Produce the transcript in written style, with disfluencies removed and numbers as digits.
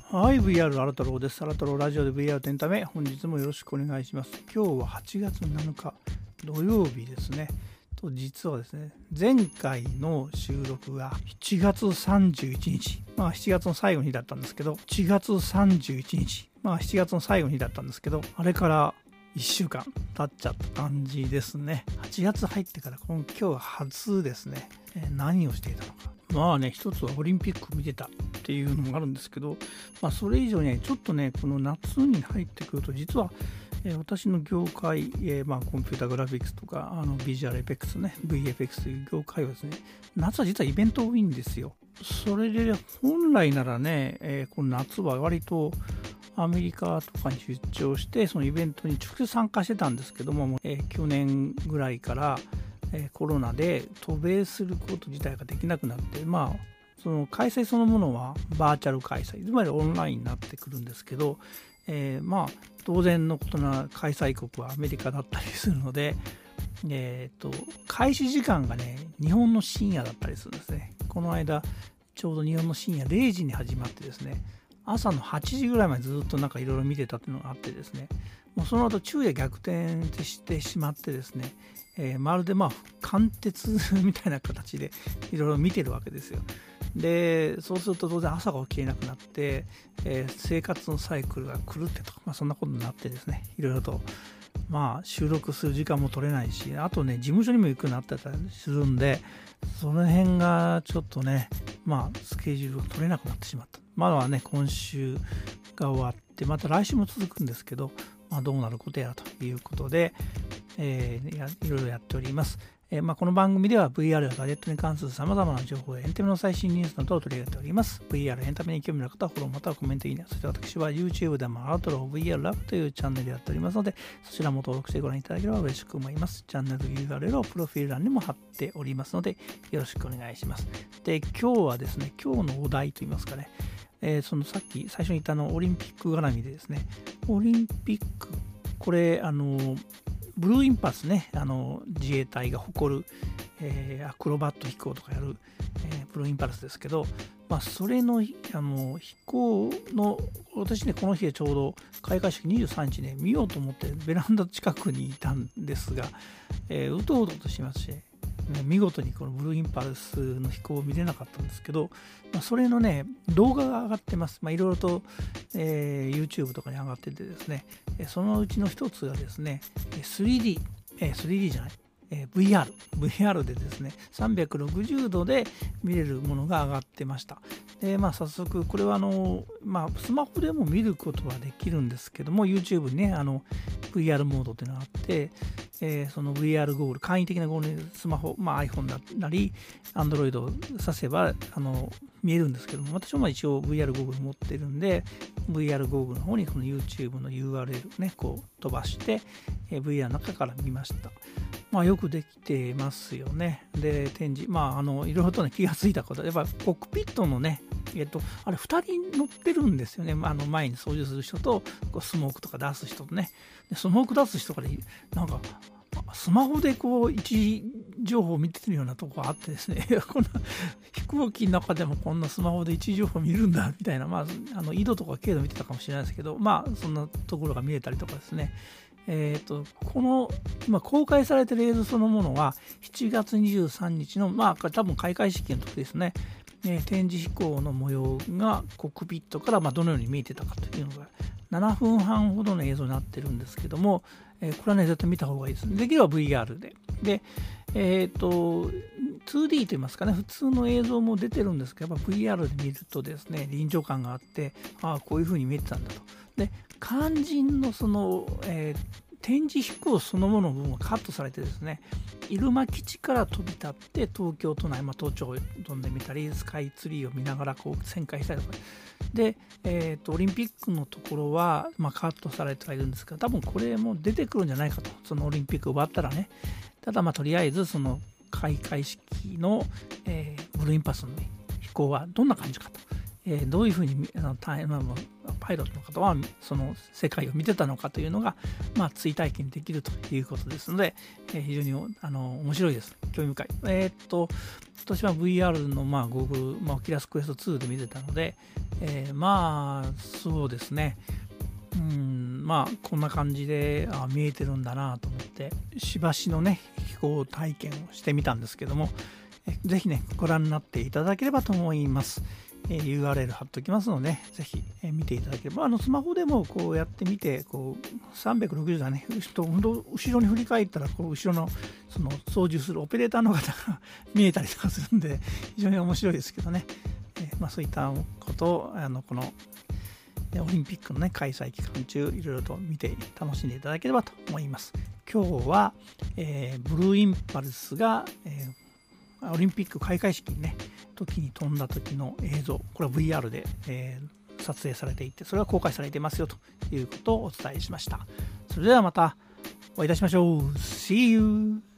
はい、VR 新太郎です。新太郎ラジオで VR とエンタメ、本日もよろしくお願いします。今日は8月7日土曜日ですね。と実はですね、前回の収録が7月31日、7月の最後の日だったんですけど、7月31日、7月の最後の日だったんですけど、あれから1週間経っちゃった感じですね。8月入ってから今日は初ですね。何をしていたのか。一つはオリンピック見てたっていうのもあるんですけど、それ以上にちょっとね、この夏に入ってくると、実は、私の業界、コンピューターグラフィックスとかビジュアルエフェクスね、VFX という業界はですね、夏は実はイベント多いんですよ。それで本来ならね、この夏は割とアメリカとかに出張して、そのイベントに直接参加してたんですけども、去年ぐらいからコロナで渡米すること自体ができなくなって、その開催そのものはバーチャル開催、つまりオンラインになってくるんですけど、当然のことな開催国はアメリカだったりするので、開始時間がね、日本の深夜だったりするんですね。この間ちょうど日本の深夜0時に始まってですね、朝の8時ぐらいまでずっといろいろ見てたっていうのがあってですね、もうその後昼夜逆転してしまってですね、まるで貫徹みたいな形でいろいろ見てるわけですよ。でそうすると当然朝が起きれなくなって、生活のサイクルが狂ってと、そんなことになってですね、いろいろと収録する時間も取れないし、あとね、事務所にも行くようになってたりするんで、その辺がちょっとね、スケジュールが取れなくなってしまった。まだはね、今週が終わって、また来週も続くんですけど、どうなることやらということで、いろいろやっております。この番組では VR やガジェットに関する様々な情報やエンタメの最新ニュースなどを取り上げております。VR エンタメに興味のある方はフォローまたはコメントいいね。そして私は YouTube でもアウトロー VR ラブというチャンネルでやっておりますので、そちらも登録してご覧いただければ嬉しく思います。チャンネル URL をプロフィール欄にも貼っておりますので、よろしくお願いします。で、今日はですね、今日のお題といいますかね、そのさっき最初に言ったオリンピック絡みでですね、オリンピック、これブルーインパルスね、自衛隊が誇る、アクロバット飛行とかやる、ブルーインパルスですけど、それの、飛行の、私ね、この日でちょうど開会式23日ね、見ようと思ってベランダ近くにいたんですが、うとうとしますし、見事にこのブルーインパルスの飛行を見れなかったんですけど、それのね、動画が上がってます。いろいろと、YouTube とかに上がっててですね、そのうちの一つがですね、3D じゃない、VR でですね、360度で見れるものが上がってました。で、早速、これはスマホでも見ることはできるんですけども、YouTube にね、VR モードっていうのがあって、その VR ゴーグル、簡易的なゴーグル、スマホ、iPhone だったり、Android を挿せば見えるんですけども、私は一応 VR ゴーグル持ってるんで、VR ゴーグルの方にこの YouTube の URL ね、こう飛ばして、VR の中から見ました。よくできてますよね。で、展示、いろいろとね、気がついたこと、やっぱコックピットのね、あれ2人乗ってるんですよね。前に操縦する人と、スモークとか出す人とね。でスモーク出す人から、スマホで位置情報を見てるようなとこがあってですね、こんな飛行機の中でもこんなスマホで位置情報見るんだみたいな、緯度とか経度見てたかもしれないですけど、そんなところが見えたりとかですね。この今公開されている映像そのものは7月23日の多分開会式の時ですね、展示飛行の模様がコックピットからどのように見えてたかというのが7分半ほどの映像になってるんですけども、これはね絶対見た方がいいです。できれば VR で、2D といいますかね、普通の映像も出てるんですけど、やっぱ VR で見るとですね、臨場感があって、こういう風に見えてたんだと。で、肝心のその、展示飛行そのものの部分がカットされてですね、入間基地から飛び立って東京都内、都庁を飛んでみたり、スカイツリーを見ながら旋回したりとかで、オリンピックのところは、カットされてはいるんですが、多分これも出てくるんじゃないかと。そのオリンピック終わったらね。ただとりあえずその開会式の、ブルーインパルスの飛行はどんな感じかと。どういうふうにパイロットの方はその世界を見てたのかというのが、追体験できるということですので、非常に面白いです。興味深い。 私は VR のGoogle、Oculus Quest 2で見てたので、そうですね、こんな感じで見えてるんだなと思って、しばしのね飛行体験をしてみたんですけども、ぜひねご覧になっていただければと思います。URL 貼っておきますので、ぜひ見ていただければ、スマホでもこうやってみて、360度ね、後ろに振り返ったら、後ろのその操縦するオペレーターの方が見えたりとかするんで、非常に面白いですけどね、そういったことをこのオリンピックのね開催期間中、いろいろと見て楽しんでいただければと思います。今日は、ブルーインパルスが、オリンピック開会式にね時に飛んだ時の映像、これは VR で、撮影されていて、それが公開されていますよということをお伝えしました。それではまたお会いいたしましょう。See you!